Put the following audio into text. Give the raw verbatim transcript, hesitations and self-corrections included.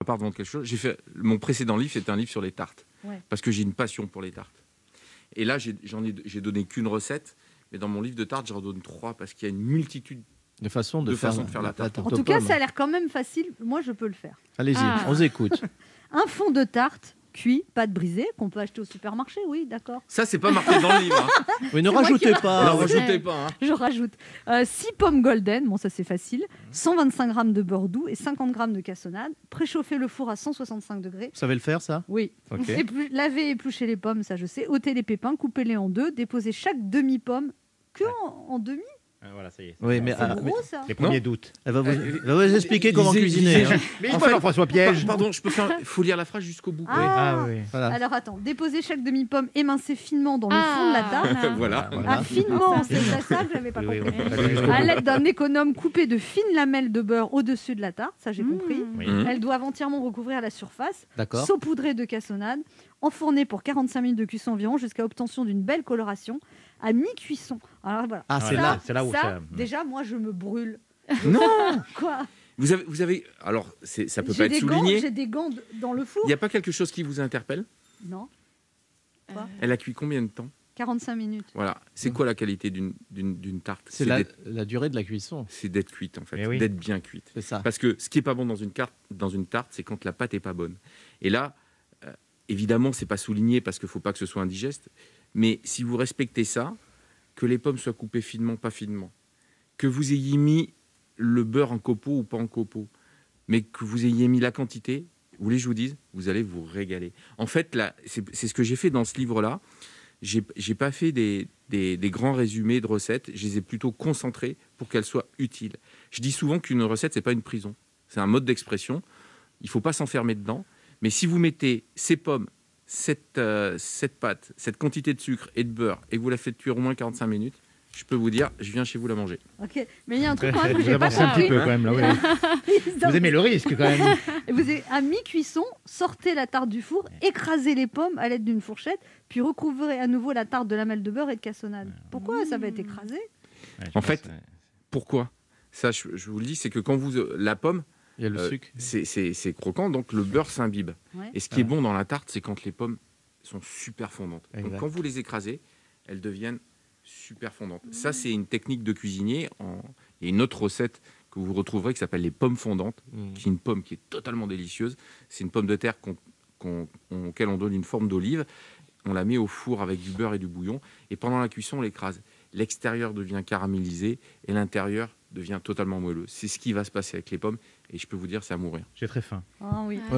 part de vendre quelque chose, j'ai fait mon précédent livre, c'était un livre sur les tartes, Ouais. parce que j'ai une passion pour les tartes. Et là, j'ai, j'en ai, j'ai donné qu'une recette, mais dans mon livre de tartes, j'en donne trois parce qu'il y a une multitude de façons de, de, faire, façons de faire la, la tarte. En tout cas, ça a l'air quand même facile. Moi, je peux le faire. Allez-y, ah. on écoute. Un fond de tarte cuit, pâte brisée, qu'on peut acheter au supermarché, oui, d'accord. Ça, c'est pas marqué dans le livre. Hein. Oui, ne rajoutez pas. Ne rajoutez pas. Hein. Je rajoute euh, six pommes golden, bon ça c'est facile, cent vingt-cinq grammes de beurre doux et cinquante grammes de cassonade. Préchauffer le four à cent soixante-cinq degrés. Vous savez le faire, ça? Oui. Okay. Éplu- laver et éplucher les pommes, ça je sais. Ôter les pépins, couper-les en deux, déposer chaque demi-pomme que ouais. en, en demi. Ah, voilà, ça y est. Oui, mais, c'est ah, gros, mais ça. Les premiers doutes. Elle va vous, elle va vous expliquer comment lisez, cuisiner. Lisez, hein. Mais il faut Jean-François Piège. Pardon, je peux faire. Il faut lire la phrase jusqu'au bout. Ah, oui. ah oui. Voilà. Alors attends, déposer chaque demi-pomme émincée finement dans le ah, fond de la tarte. Voilà. Ah, finement, c'est ça, ça que j'avais pas oui, compris. Oui, oui. À l'aide d'un économe, couper de fines lamelles de beurre au-dessus de la tarte, ça j'ai mmh. compris. Oui. Elles doivent entièrement recouvrir la surface. D'accord. Saupoudrer de cassonade, enfourner pour quarante-cinq minutes de cuisson environ jusqu'à obtention d'une belle coloration. À mi-cuisson. Alors voilà. Ah, c'est ça, là, c'est là où ça, ça... déjà, moi, je me brûle. Non. Quoi? Vous avez, vous avez. Alors, c'est, ça peut j'ai pas être souligné. Gants, j'ai des gants dans le four. Il n'y a pas quelque chose qui vous interpelle? Non. Quoi? Elle a cuit combien de temps? quarante-cinq minutes. Voilà. C'est quoi la qualité d'une, d'une, d'une tarte? C'est, c'est la, la durée de la cuisson. C'est d'être cuite, en fait. Oui. D'être bien cuite. C'est ça. Parce que ce qui est pas bon dans une, carte, dans une tarte, c'est quand la pâte est pas bonne. Et là, euh, évidemment, c'est pas souligné parce qu'il faut pas que ce soit indigeste. Mais si vous respectez ça, que les pommes soient coupées finement, pas finement, que vous ayez mis le beurre en copeaux ou pas en copeaux, mais que vous ayez mis la quantité, vous voulez que je vous dise, vous allez vous régaler. En fait, là, c'est, c'est ce que j'ai fait dans ce livre-là. J'ai, j'ai pas fait des, des, des grands résumés de recettes, je les ai plutôt concentrés pour qu'elles soient utiles. Je dis souvent qu'une recette, c'est pas une prison, c'est un mode d'expression. Il faut pas s'enfermer dedans, mais si vous mettez ces pommes, Cette, euh, cette pâte, cette quantité de sucre et de beurre, et que vous la faites cuire au moins quarante-cinq minutes, je peux vous dire, je viens chez vous la manger. Ok, mais il y a un truc quand même que j'ai pas compris. Un petit peu hein quand même là. Oui. Vous aimez le risque quand même. Vous avez, à mi-cuisson, sortez la tarte du four, écrasez les pommes à l'aide d'une fourchette, puis recouvrez à nouveau la tarte de lamelles de beurre et de cassonade. Pourquoi mmh. ça va être écrasé? Ouais, En fait, ouais. pourquoi? Ça, je, je vous le dis, c'est que quand vous la pomme. Il y a le euh, sucre. C'est, c'est, c'est croquant, donc le beurre s'imbibe. Ouais. Et ce qui ah. est bon dans la tarte, c'est quand les pommes sont super fondantes. Exact. Donc quand vous les écrasez, elles deviennent super fondantes. Mmh. Ça, c'est une technique de cuisinier. En... Il y a une autre recette que vous retrouverez qui s'appelle les pommes fondantes, mmh. qui est une pomme qui est totalement délicieuse. C'est une pomme de terre qu'on, qu'on, on, auquel on donne une forme d'olive. On la met au four avec du beurre et du bouillon. Et pendant la cuisson, on l'écrase. L'extérieur devient caramélisé et l'intérieur devient totalement moelleux. C'est ce qui va se passer avec les pommes. Et je peux vous dire, c'est à mourir. J'ai très faim. Ah oui.